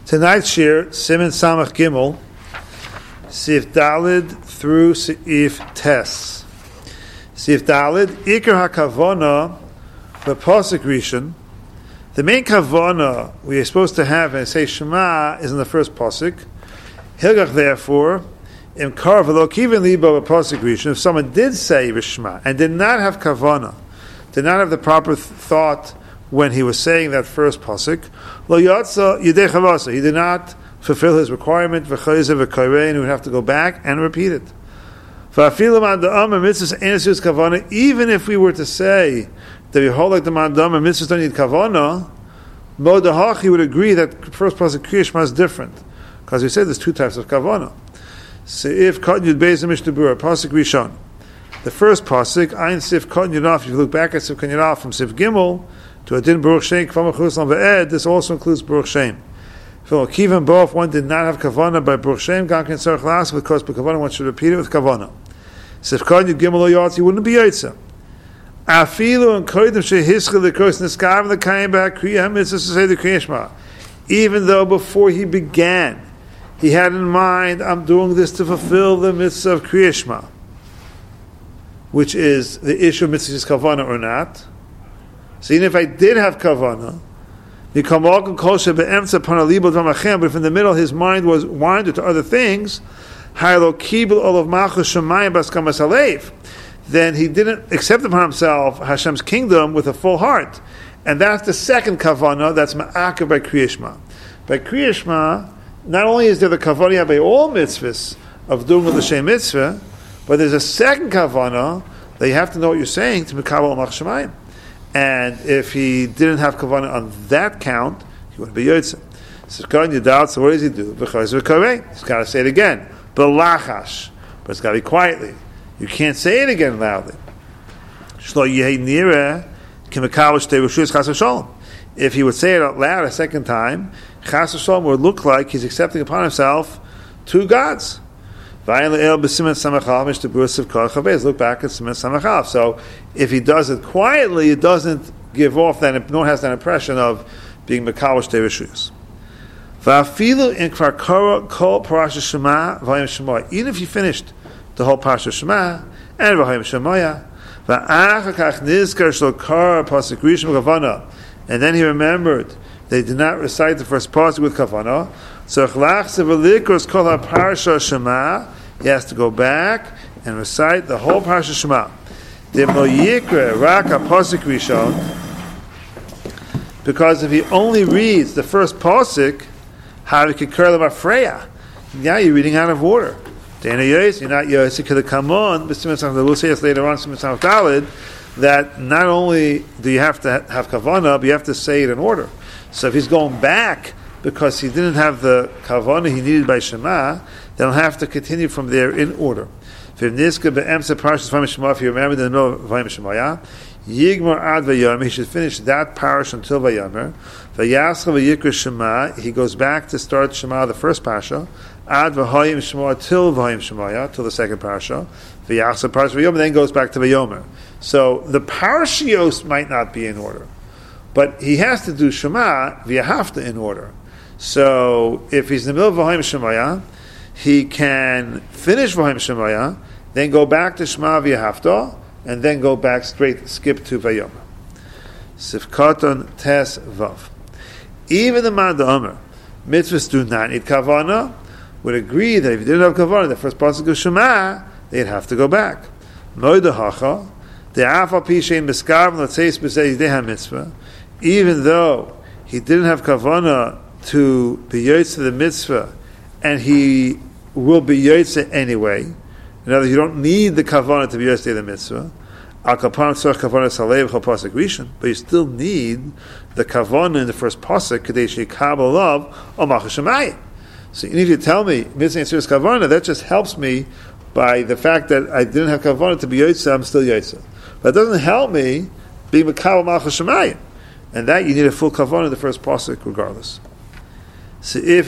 Tonight's shir, Siman Samach Gimel, Sif Dalid through Sif Tes. Sif Dalid, Iker HaKavona, the Pasuk Rishon. The main Kavona we are supposed to have and say Shema is in the first Pasuk. Hilgach, therefore, Im Kar V'lo Kiven Libo Pasuk Rishon, if someone did say Shema and did not have Kavona, did not have the proper thought when he was saying that first pasuk, lo yatsa yidei chavasa, he did not fulfill his requirement, v'chayze v'kayrein, he would have to go back and repeat it. V'afilu man da'amar mitzvahs enesus kavana, even if we were to say that we hold like the man da'amar mitzvahs don't need kavana, modahach, he would agree that first pasuk Kriya Shema is different, because we said there's two types of kavana. So if katan yud beis mishnah pasuk rishon, the first pasuk, Ein Sif Katan Yudaf, if you look back at Sif Katan Yudaf from Sif Gimel to Adin Baruch Shem, Kvam Chuslam Ve'ed, this also includes Baruch Shem. Kivan Bo, if one did not have Kavana by Baruch Shem, Gan Ken Tzarech Las, because by Kavana one should repeat it with Kavana. Sif Katan Yud Gimel Lo Yatz, you wouldn't be Yotza. Afilu and Koidim Shehischel the Kos Niskav the Kaim Ba'K Kriya HaMitzvah to say the Kriya Shema. Even though before he began, he had in mind, I'm doing this to fulfill the mitzvah of Kriya Shema, which is the issue of mitzvah's kavana or not. So even if I did have kavana, but if in the middle his mind was wandered to other things, then he didn't accept upon himself Hashem's kingdom with a full heart. And that's the second kavana, that's ma'akav by Kriya Shema. By Kriya Shema, not only is there the kavana by all mitzvahs of doing with the Shem mitzvah, but there's a second kavana that you have to know what you're saying to Mekabel Malach Shemayim. And if he didn't have kavana on that count, he wouldn't be Yotze. So what does he do? He's got to say it again. B'lachash. But it's got to be quietly. You can't say it again loudly. If he would say it out loud a second time, Chas v'sholom would look like he's accepting upon himself two gods. Look back at Siman Samach. So if he does it quietly, it doesn't give off that, no one has that impression of being Mekadosh Tei Rishuyos. Even if you finished the whole Parasha Shema and V'hayim Shemaya, and then he remembered they did not recite the first pasuk with kavana, so he has to go back and recite the whole Parasha Shema. Because if he only reads the first pasuk, now you're reading out of order. You're not Yosef. Could come on? We'll say this later on. That not only do you have to have kavana, but you have to say it in order. So if he's going back because he didn't have the kavana he needed by Shema, they'll have to continue from there in order. If you remember in the middle of Vayim Shemaya, Yigmar ad Vayomer, he should finish that parish until Vayomer. Vayascha v'yikra Shema, he goes back to start Shema, the first parasha, ad V'hayim Shema till Vayim Shemaya, till the second parasha. Vayascha parasha Vayomer, then goes back to Vayomer. So the parashios might not be in order, but he has to do Shema v'yahavta in order. So if he's in the middle of V'hayim Shemaya, he can finish V'hayim Shemaya, then go back to Shema v'yahavta, and then go back straight, skip to Vayomer. Sifkaton Tes Vav. Even the man da'amar, mitzvahs do not need kavana, would agree that if you didn't have kavana, the first pasuk of Shema, they'd have to go back. Moedahacha, de'afal pishein b'skarv l'tzeis b'zei deha mitzvah, even though he didn't have kavana to be yotze the mitzvah, and he will be yotze anyway. In other words, you don't need the kavana to be yotze the mitzvah. Al kaparam tzorach kavana salev chol pasuk rishon, but you still need the kavana in the first pasuk kadei sheikabel love o malchus shemayim. So even if you tell me mitzvah and serious kavana, that just helps me by the fact that I didn't have kavana to be yotze, I'm still yotze. But it doesn't help me being mekabel malchus shemayim, and that you need a full kavana in the first pasuk regardless. So if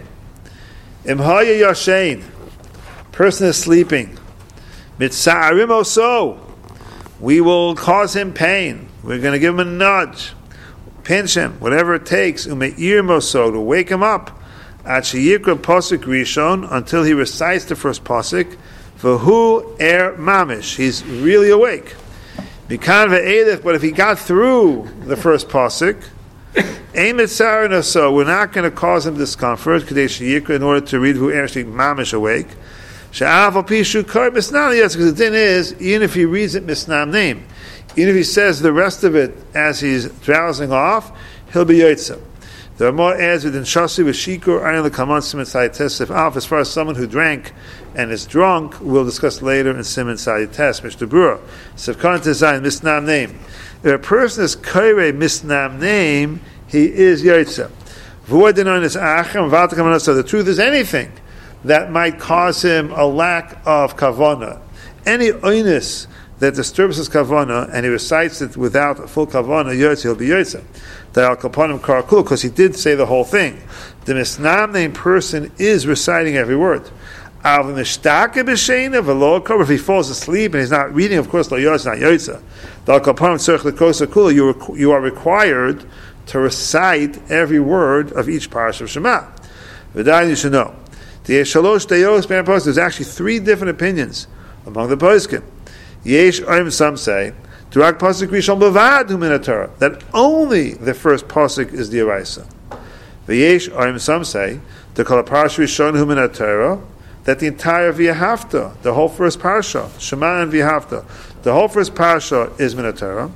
im haya yashein, person is sleeping, mitza'arim oso, we will cause him pain. We're going to give him a nudge, pinch him, whatever it takes, ume'ir moso, to wake him up. At sheyikra pasuk rishon, until he recites the first pasuk. V'hu mamish, he's really awake. Mikan ve'elech, but if he got through the first pasuk, so we're not going to cause him discomfort, in order to read who actually mamish awake. Because the thing is, even if he reads it misnam name, even if he says the rest of it as he's drowsing off, he'll be yotza. There are more adds within shasi with shikur ayin the kaman siman sayitesif alf. As far as someone who drank and is drunk, we'll discuss later in siman sayites. Mr. Brewer, sevkan design misnam name. If a person is kairei misnam name, he is yotza. So the truth is anything that might cause him a lack of kavana, any oinus that disturbs his kavana, and he recites it without a full kavana, yotza, he'll be yotza. Because he did say the whole thing. The misnam named person is reciting every word. If he falls asleep and he's not reading, of course, you are required to recite every word of each parasha of Shema. You should know. There's actually three different opinions among the poskim. Some say that only the first pasuk is the Eraisa. Some say that the entire V'ahavta, the whole first parsha, Shema and V'ahavta, the whole first parsha is Minatara.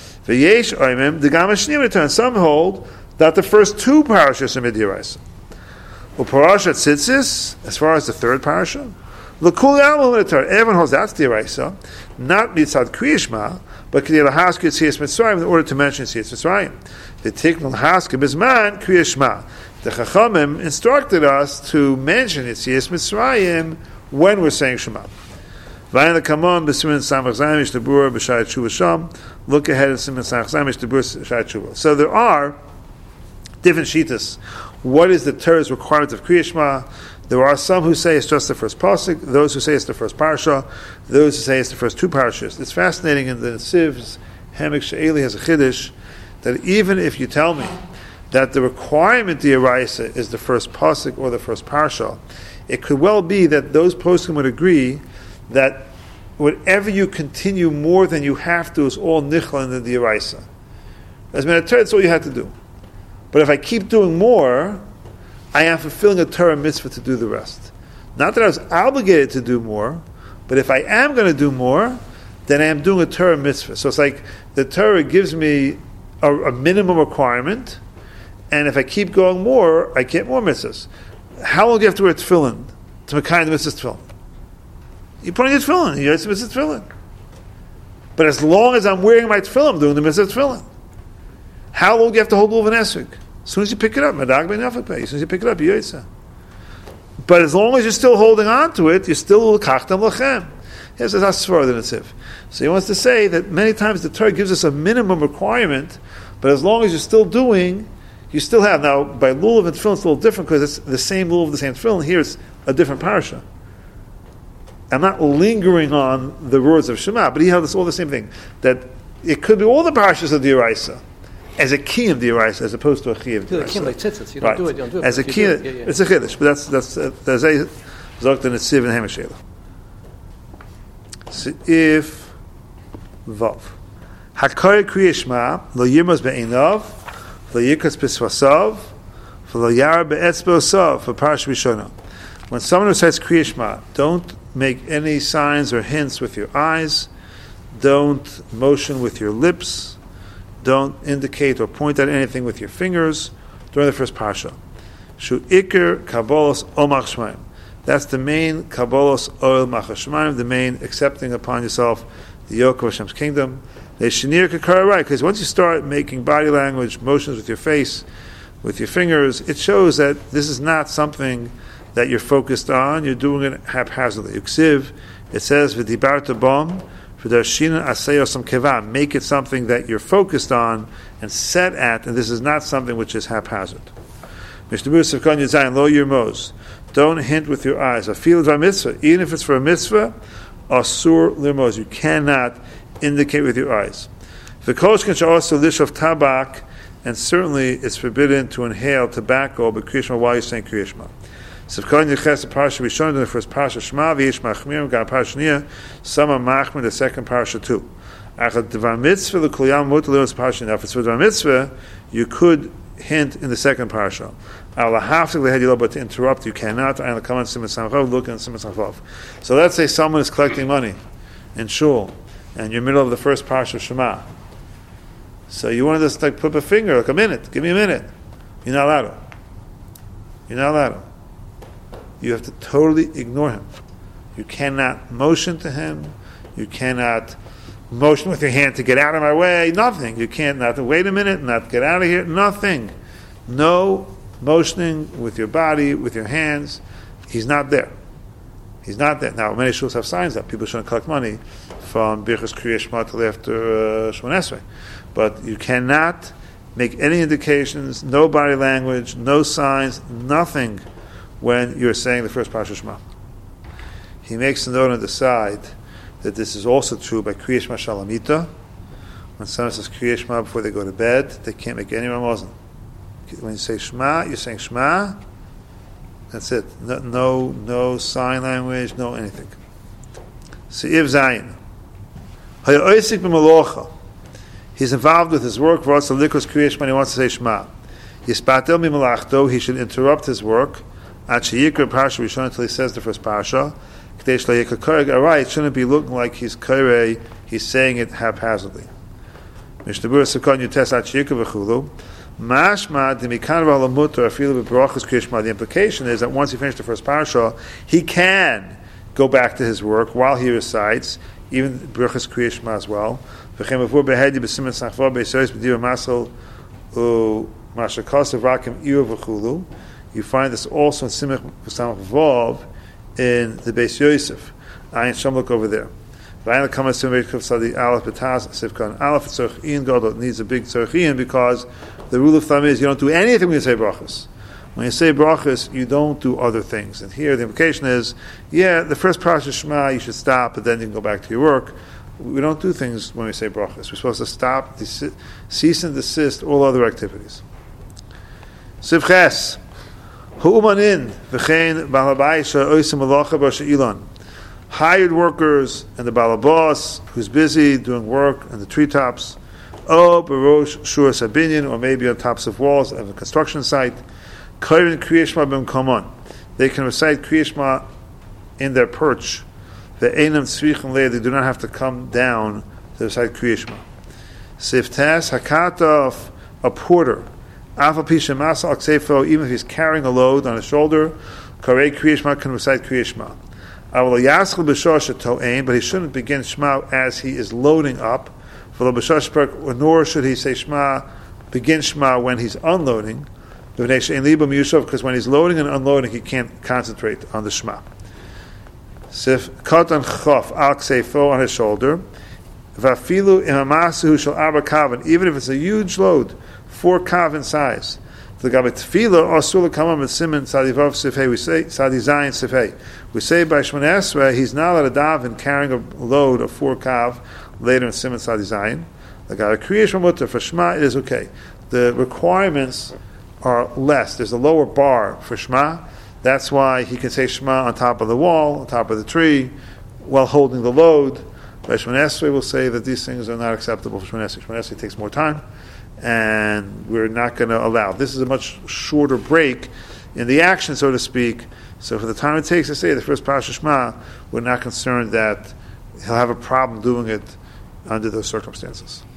Some hold that the first two parashas are Midyaraisa. Uparashat Tzitzis, as far as the third parasha, everyone holds that's the Eraisa, not Mitzad Kriyishma, but Kedei Lahaska Yitzias Mitzrayim, in order to mention Yitzias Mitzrayim. The Tiknul Haska Bizman Kriyishma. The Chachamim instructed us to mention Yitzias Mitzrayim when we're saying Shema. Vayna Kamon B'Simin Samach Zayim Yishtabur B'Shai Tshuva Sham. Look ahead at Simin Samach Zayim Yishtabur B'Shai Tshuva. So there are different shitas. What is the Torah's requirement of Kriyishma? There are some who say it's just the first pasuk, those who say it's the first parsha, those who say it's the first two parashas. It's fascinating in the Siv's Hemek She'eli has a chiddush that even if you tell me that the requirement the Eraisa is the first pasuk or the first parsha, it could well be that those poskim would agree that whatever you continue more than you have to is all nichlan in the Eraisa. As Torah, that's all you have to do. But if I keep doing more, I am fulfilling a Torah mitzvah to do the rest. Not that I was obligated to do more, but if I am going to do more, then I am doing a Torah mitzvah. So it's like the Torah gives me a minimum requirement, and if I keep going more, I get more mitzvahs. How long do you have to wear tefillin to make kind of mitzvahs tefillin? You put on your tefillin, you have to mitzvah tefillin. But as long as I'm wearing my tefillin, I'm doing the mitzvah tefillin. How long do you have to hold lulav and esrog? As soon as you pick it up, madag ben yafapeh. As soon as you pick it up, you yotza. But as long as you're still holding on to it, you're still kachtam lachem. Yes, that's further than Tziv. So he wants to say that many times the Torah gives us a minimum requirement, but as long as you're still doing, you still have. Now, by lulav and tefillin, it's a little different because it's the same lulav, the same tefillin. Here it's a different parasha. I'm not lingering on the words of Shema, but he has all the same thing. That it could be all the parashas of the Eraisa as a key of the Eraisa, as opposed to a key of the Eraisa. Like tzitzit, you don't do it. As a key, it's a chiddush, but that's a zokt in Tziv and Hemeshela. If vav hakar kriyishma lo yirmos be'einav lo yikas b'svasav lo yar be'etzbosav for Parashat Rishona. When someone recites kriyishma, don't make any signs or hints with your eyes. Don't motion with your lips. Don't indicate or point at anything with your fingers during the first parsha. Shu ikir kabolos ol machshmayim. That's the main kabolos ol machshmayim, the main accepting upon yourself the yoke of Hashem's kingdom. They shenir kakarai, because once you start making body language, motions with your face, with your fingers, it shows that this is not something that you're focused on. You're doing it haphazardly. Uksiv, it says v'dibarta bom. Make it something that you're focused on and set at, and this is not something which is haphazard. Don't hint with your eyes. Even if it's for a mitzvah, asur limos. You cannot indicate with your eyes. and certainly it's forbidden to inhale tobacco but Kriya Shema while you're saying Kriya Shema. So if Kohen Yeches the parsha we shown in the first parsha Shema v'yesh machmir got parsha Nia, some are machmir the second parsha too. Achad Dvar Mitzvah l'Kol Yom mutar le'os parsha. Now if it's for Dvar Mitzvah, you could hint in the second parsha. But to interrupt, you cannot. Look at Siman Samchav. So let's say someone is collecting money in shul, and you're in the middle of the first parsha of Shema. So you want to just put up a finger, like a minute. Give me a minute. You're not allowed to. You're not allowed to. You have to totally ignore him. You cannot motion to him. You cannot motion with your hand to get out of my way. Nothing. You can't not to wait a minute, not get out of here. Nothing. No motioning with your body, with your hands. He's not there. He's not there. Now, many shuls have signs that people shouldn't collect money from Birchas Kriya Shema till after Shemon Esrei. But you cannot make any indications, no body language, no signs, nothing when you're saying the first Parsha Shema. He makes a note on the side that this is also true by Kriya Shema Shalamita. When someone says Kriya Shema before they go to bed, they can't make any ramazan. When you say Shema, you're saying Shema. That's it. No sign language, no anything. Se'iv Zayin. Haya'oisik b'malocha. He's involved with his work. V'atz l'likos Kriya Shema. He wants to say Shema. Yispatel b'malachto. He should interrupt his work. At she'yikra parsha rishon until he says the first parsha. K'dei shlo yikra koreg. Alright, it shouldn't be looking like he's korei. He's saying it haphazardly. Mishnabura sekon yutes at she'yikra v'chulu. Mashma demikan v'alamutar afilu b'brachas Kriya Shema. The implication is that once he finished the first parsha, he can go back to his work while he recites, even brachas Kriya Shema as well. V'chem avur behedi b'siman sachva b'yisoyis b'diva masel u'mashakasav rakim iru v'chulu. You find this also in Simach Samach Vav in the Beis Yosef. Ayin Shom, look over there. V'ayin l'kama Simach Kuf Sadi Aleph B'taz Sivkan Aleph Tzorch Ian Gadol needs a big Tzorch Ian because the rule of thumb is you don't do anything when you say brachas. When you say brachas, you don't do other things. And here the implication is, the first parsha Shema you should stop, but then you can go back to your work. We don't do things when we say brachas. We're supposed to stop, cease and desist all other activities. Sivches. Hired workers and the balabas who's busy doing work in the treetops, or maybe on tops of walls of a construction site. They can recite Kriya Shema in their perch. They do not have to come down to recite Kriya Shema. Siftas hakatov, a porter. Even if he's carrying a load on his shoulder, Karei Kriya Shema can recite Kriya Shema. But he shouldn't begin Shema as he is loading up. Nor should he say Shema, begin Shema when he's unloading. Because when he's loading and unloading, he can't concentrate on the Shema. Sif Katan Chof Al Ksefo on his shoulder. Vafilu Imamasu Shal Abba Kavan, even if it's a huge load. 4 kav in size. We say by Shemon Esrei he's not allowed to daven carrying a load of 4 kav later in Siman Sadi Zayin. The Kriya Shema for Shema it is okay. The requirements are less. There's a lower bar for Shema. That's why he can say Shema on top of the wall, on top of the tree, while holding the load. By Shemon Esrei will say that these things are not acceptable for Shemon Esrei. Shemon Esrei takes more time, and we're not going to allow. This is a much shorter break in the action, so to speak. So for the time it takes to say the first Parsha Shema, we're not concerned that he'll have a problem doing it under those circumstances.